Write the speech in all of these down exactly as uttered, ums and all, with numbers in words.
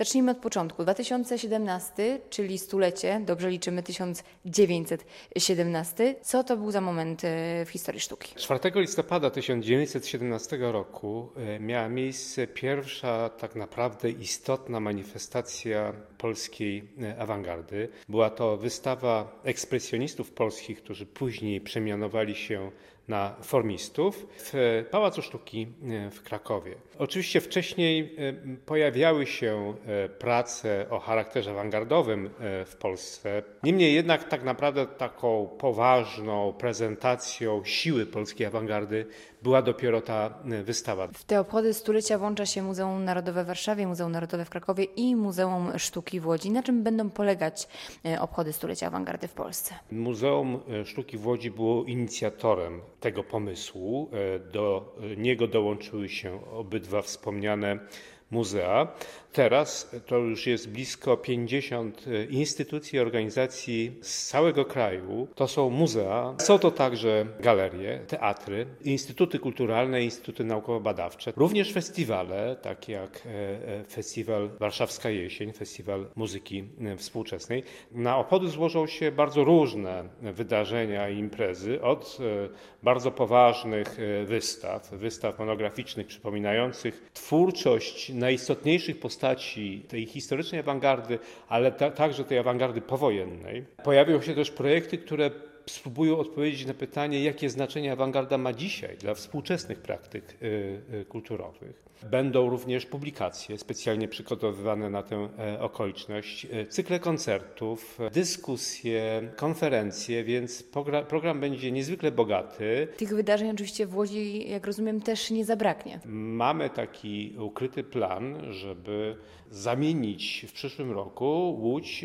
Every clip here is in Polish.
Zacznijmy od początku. dwa tysiące siedemnasty, czyli stulecie, dobrze liczymy tysiąc dziewięćset siedemnasty. Co to był za moment w historii sztuki? czwartego listopada tysiąc dziewięćset siedemnastego roku miała miejsce pierwsza tak naprawdę istotna manifestacja polskiej awangardy. Była to wystawa ekspresjonistów polskich, którzy później przemianowali się na formistów w Pałacu Sztuki w Krakowie. Oczywiście wcześniej pojawiały się prace o charakterze awangardowym w Polsce. Niemniej jednak tak naprawdę taką poważną prezentacją siły polskiej awangardy była dopiero ta wystawa. W te obchody stulecia włącza się Muzeum Narodowe w Warszawie, Muzeum Narodowe w Krakowie i Muzeum Sztuki w Łodzi. Na czym będą polegać obchody stulecia awangardy w Polsce? Muzeum Sztuki w Łodzi było inicjatorem tego pomysłu. Do niego dołączyły się obydwa wspomniane muzea. Teraz to już jest blisko pięćdziesiąt instytucji i organizacji z całego kraju. To są muzea, są to także galerie, teatry, instytuty kulturalne, instytuty naukowo-badawcze, również festiwale, takie jak Festiwal Warszawska Jesień, Festiwal Muzyki Współczesnej. Na obchody złożą się bardzo różne wydarzenia i imprezy, od bardzo poważnych wystaw, wystaw monograficznych przypominających twórczość najistotniejszych postaci tej historycznej awangardy, ale ta, także tej awangardy powojennej. Pojawią się też projekty, które spróbują odpowiedzieć na pytanie, jakie znaczenie awangarda ma dzisiaj dla współczesnych praktyk y, y, kulturowych. Będą również publikacje specjalnie przygotowywane na tę e, okoliczność, e, cykle koncertów, dyskusje, konferencje, więc program, program będzie niezwykle bogaty. Tych wydarzeń oczywiście w Łodzi, jak rozumiem, też nie zabraknie. Mamy taki ukryty plan, żeby zamienić w przyszłym roku Łódź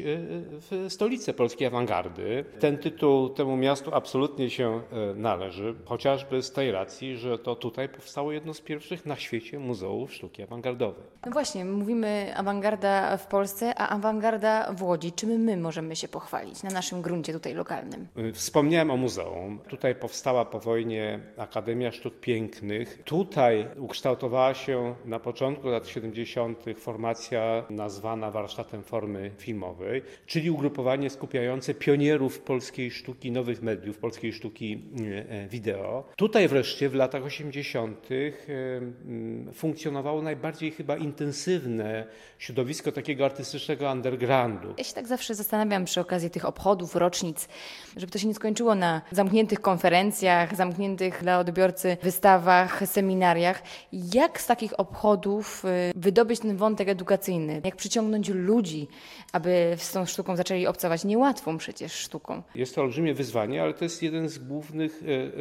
w stolicę polskiej awangardy. Ten tytuł temu miastu absolutnie się należy, chociażby z tej racji, że to tutaj powstało jedno z pierwszych na świecie muzeów sztuki awangardowej. No właśnie, mówimy awangarda w Polsce, a awangarda w Łodzi. Czym my możemy się pochwalić na naszym gruncie tutaj lokalnym? Wspomniałem o muzeum. Tutaj powstała po wojnie Akademia Sztuk Pięknych. Tutaj ukształtowała się na początku lat siedemdziesiątych formacja nazwana warsztatem formy filmowej, czyli ugrupowanie skupiające pionierów polskiej sztuki, nowych mediów, polskiej sztuki wideo. Tutaj wreszcie w latach osiemdziesiątych funkcjonowało najbardziej chyba intensywne środowisko takiego artystycznego undergroundu. Ja się tak zawsze zastanawiam przy okazji tych obchodów, rocznic, żeby to się nie skończyło na zamkniętych konferencjach, zamkniętych dla odbiorcy wystawach, seminariach. Jak z takich obchodów wydobyć ten wątek edukacyjny? Jak przyciągnąć ludzi, aby z tą sztuką zaczęli obcować? Niełatwą przecież sztuką. Jest to olbrzymie wyzwanie, ale to jest jeden z głównych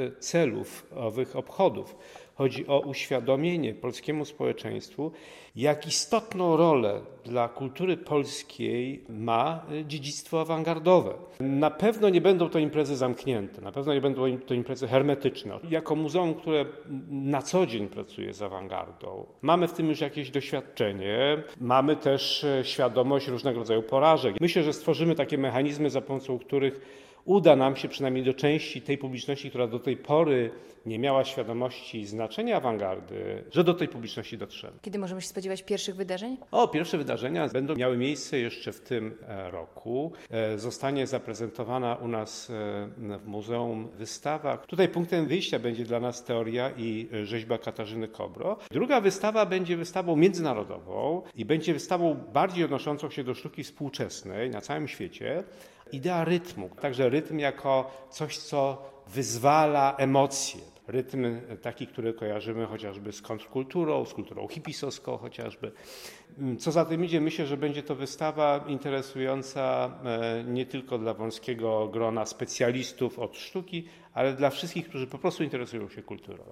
celów owych obchodów. Chodzi o uświadomienie polskiemu społeczeństwu, jak istotną rolę dla kultury polskiej ma dziedzictwo awangardowe. Na pewno nie będą to imprezy zamknięte, na pewno nie będą to imprezy hermetyczne. Jako muzeum, które na co dzień pracuje z awangardą, mamy w tym już jakieś doświadczenie, mamy też świadomość różnego rodzaju porażek. Myślę, że stworzymy takie mechanizmy, za pomocą których uda nam się przynajmniej do części tej publiczności, która do tej pory nie miała świadomości znaczenia awangardy, że do tej publiczności dotrzemy. Kiedy możemy się spodziewać pierwszych wydarzeń? O, pierwsze wydarzenia będą miały miejsce jeszcze w tym roku. Zostanie zaprezentowana u nas w muzeum wystawa. Tutaj punktem wyjścia będzie dla nas teoria i rzeźba Katarzyny Kobro. Druga wystawa będzie wystawą międzynarodową i będzie wystawą bardziej odnoszącą się do sztuki współczesnej na całym świecie. Idea rytmu, także rytm jako coś, co wyzwala emocje. Rytm taki, który kojarzymy chociażby z kontrkulturą, z kulturą hipisowską chociażby. Co za tym idzie, myślę, że będzie to wystawa interesująca nie tylko dla wąskiego grona specjalistów od sztuki, ale dla wszystkich, którzy po prostu interesują się kulturą.